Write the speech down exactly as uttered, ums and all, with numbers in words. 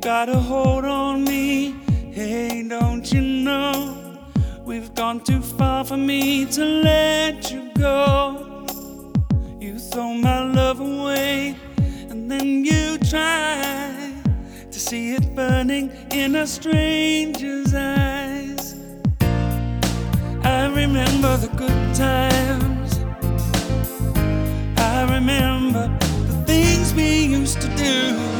got a hold on me. Hey, don't you know we've gone too far for me to let you go. You throw my love away, and then you try to see it burning in a stranger's eyes. I remember the good times, I remember the things we used to do.